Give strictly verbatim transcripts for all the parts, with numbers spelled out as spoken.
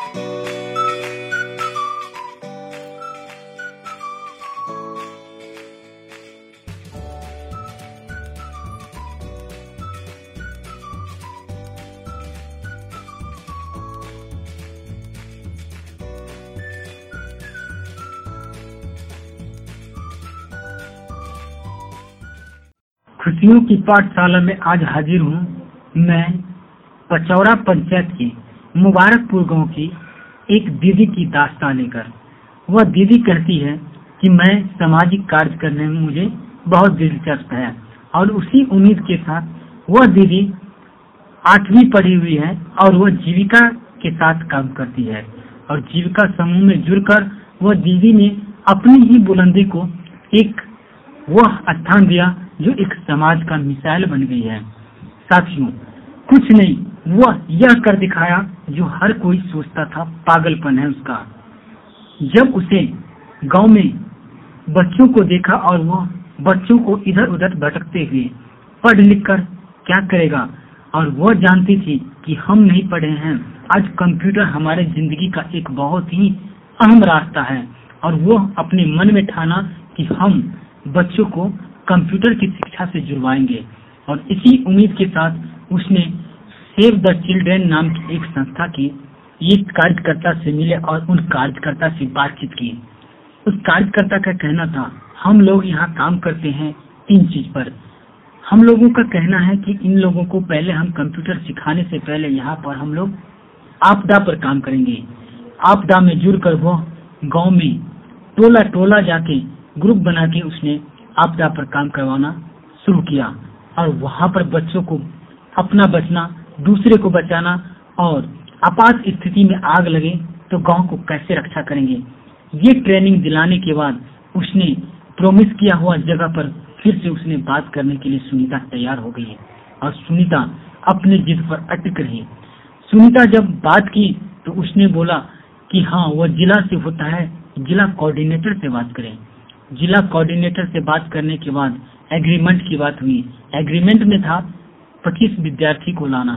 खुशियों की पाठशाला में आज हाजिर हूँ मैं पचौरा पंचायत के मुबारकपुर गांव की एक दीदी की दास्तान लेकर। वह दीदी कहती है कि मैं सामाजिक कार्य करने में मुझे बहुत दिलचस्प है और उसी उम्मीद के साथ वह दीदी आठवीं पढ़ी हुई है और वह जीविका के साथ काम करती है और जीविका समूह में जुड़कर वह दीदी ने अपनी ही बुलंदी को एक वह स्थान दिया जो एक समाज का मिसाल बन गई है। साथियों, कुछ नहीं, वह यह कर दिखाया जो हर कोई सोचता था पागलपन है उसका। जब उसे गांव में बच्चों को देखा और वह बच्चों को इधर उधर भटकते हुए पढ़ लिख कर क्या करेगा, और वह जानती थी कि हम नहीं पढ़े हैं। आज कंप्यूटर हमारे जिंदगी का एक बहुत ही अहम रास्ता है और वह अपने मन में ठाना कि हम बच्चों को कंप्यूटर की शिक्षा से जुड़वाएंगे। और इसी उम्मीद के साथ उसने सेव द चिल्ड्रेन नाम की एक संस्था की एक कार्यकर्ता से मिले और उन कार्यकर्ता से बातचीत की। उस कार्यकर्ता का कहना था, हम लोग यहाँ काम करते हैं तीन चीज पर। हम लोगों का कहना है कि इन लोगों को पहले हम कंप्यूटर सिखाने से पहले यहाँ पर हम लोग आपदा पर काम करेंगे। आपदा में जुड़कर वह गांव में टोला टोला जाके ग्रुप बना के उसने आपदा पर काम करवाना शुरू किया और वहाँ पर बच्चों को अपना बचना, दूसरे को बचाना और आपात स्थिति में आग लगे तो गांव को कैसे रक्षा करेंगे, ये ट्रेनिंग दिलाने के बाद उसने प्रॉमिस किया हुआ जगह पर फिर से उसने बात करने के लिए सुनीता तैयार हो गई है और सुनीता अपने जिद पर अटक रही। सुनीता जब बात की तो उसने बोला कि हाँ, वह जिला से होता है, जिला कोऑर्डिनेटर से बात करें। जिला कोऑर्डिनेटर से बात करने के बाद एग्रीमेंट की बात हुई। एग्रीमेंट में था पच्चीस विद्यार्थी को लाना।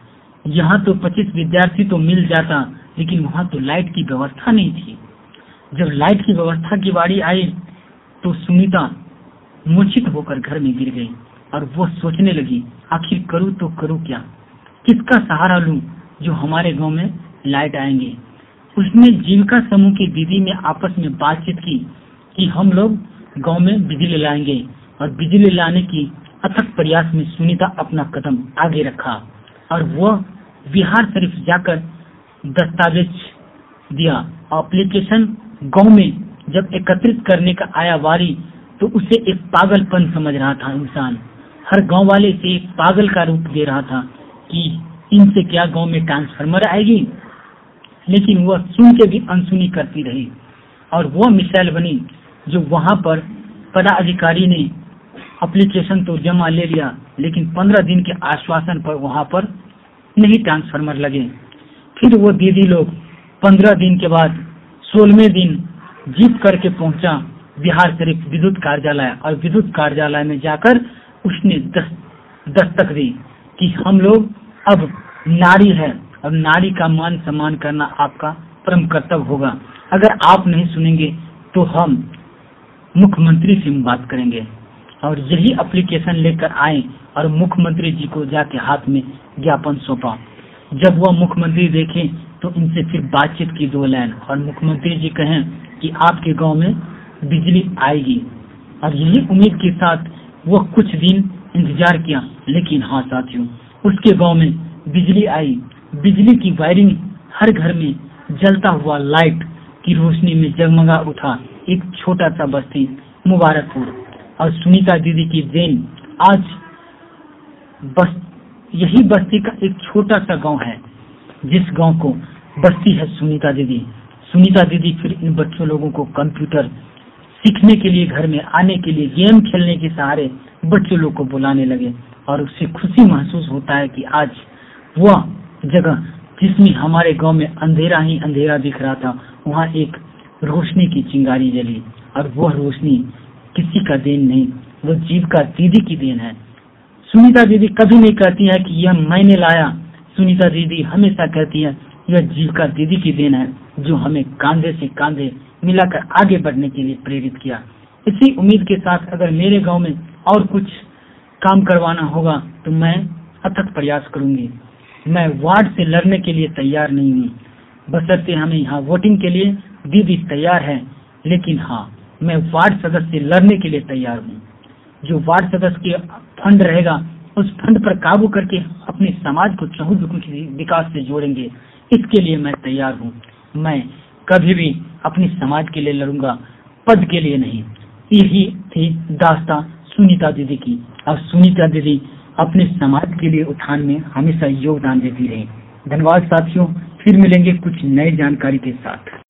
यहाँ तो पच्चीस विद्यार्थी तो मिल जाता, लेकिन वहाँ तो लाइट की व्यवस्था नहीं थी। जब लाइट की व्यवस्था की बारी आई तो सुनीता मूर्छित होकर घर में गिर गई और वो सोचने लगी, आखिर करूँ तो करूँ क्या, किसका सहारा लूँ जो हमारे गांव में लाइट आएंगे। उसने जीविका समूह की दीदी में आपस में बातचीत की कि हम लोग गांव में बिजली लाएंगे और बिजली लाने की अथक प्रयास में सुनीता अपना कदम आगे रखा और वह बिहार शरीफ जाकर दस्तावेज दिया। एप्लीकेशन गांव में जब एकत्रित करने का आया वारी तो उसे एक पागलपन समझ रहा था इंसान। हर गांव वाले से एक पागल का रूप दे रहा था कि इनसे क्या गांव में ट्रांसफार्मर आएगी, लेकिन वह सुन के भी अनसुनी करती रही और वह मिसाइल बनी जो वहां पर पदाधिकारी ने एप्लीकेशन तो जमा ले लिया, लेकिन पंद्रह दिन के आश्वासन पर वहां पर नहीं ट्रांसफार्मर लगे। फिर वो दीदी लोग पंद्रह दिन के बाद सोलहवें दिन जीप करके पहुंचा बिहार शरीफ विद्युत कार्यालय और विद्युत कार्यालय में जाकर उसने दस, दस्तक दी कि हम लोग अब नारी है और नारी का मान सम्मान करना आपका परम कर्तव्य होगा। अगर आप नहीं सुनेंगे तो हम मुख्यमंत्री से बात करेंगे। और यही एप्लीकेशन लेकर आए और मुख्यमंत्री जी को जाके हाथ में ज्ञापन सौंपा। जब वह मुख्यमंत्री देखे तो इनसे फिर बातचीत की दो लाइन और मुख्यमंत्री जी कहें कि आपके गांव में बिजली आएगी। और यही उम्मीद के साथ वह कुछ दिन इंतजार किया, लेकिन हाँ साथियों, उसके गांव में बिजली आई। बिजली की वायरिंग हर घर में जलता हुआ लाइट की रोशनी में जगमगा उठा एक छोटा सा बस्ती मुबारकपुर। और सुनीता दीदी की देन आज बस यही बस्ती का एक छोटा सा गांव है, जिस गांव को बस्ती है सुनीता दीदी। सुनीता दीदी फिर इन बच्चों लोगों को कंप्यूटर सीखने के लिए, घर में आने के लिए, गेम खेलने के सहारे बच्चों लोग को बुलाने लगे और उससे खुशी महसूस होता है कि आज वह जगह जिसमें हमारे गांव में अंधेरा ही अंधेरा दिख रहा था, वहाँ एक रोशनी की चिंगारी जली। और वह रोशनी किसी का देन नहीं, वो जीविका दीदी की देन है। सुनीता दीदी कभी नहीं कहती है कि यह मैंने लाया। सुनीता दीदी हमेशा कहती है यह जीविका दीदी की देन है जो हमें कांधे से कांधे मिलाकर आगे बढ़ने के लिए प्रेरित किया। इसी उम्मीद के साथ अगर मेरे गांव में और कुछ काम करवाना होगा तो मैं अथक प्रयास करूंगी। मैं वार्ड से लड़ने के लिए तैयार नहीं हूँ, बशर्ते हमें यहाँ वोटिंग के लिए दीदी तैयार है, लेकिन हाँ मैं वार्ड सदस्य से लड़ने के लिए तैयार हूँ। जो वार्ड सदस्य के फंड रहेगा उस फंड पर काबू करके अपने समाज को चहुमुखी विकास से जोड़ेंगे, इसके लिए मैं तैयार हूँ। मैं कभी भी अपने समाज के लिए लड़ूंगा, पद के लिए नहीं। यही थी दास्तां सुनीता दीदी की। और सुनीता दीदी अपने समाज के लिए उत्थान में हमेशा योगदान देती रही। धन्यवाद साथियों, फिर मिलेंगे कुछ नए जानकारी के साथ।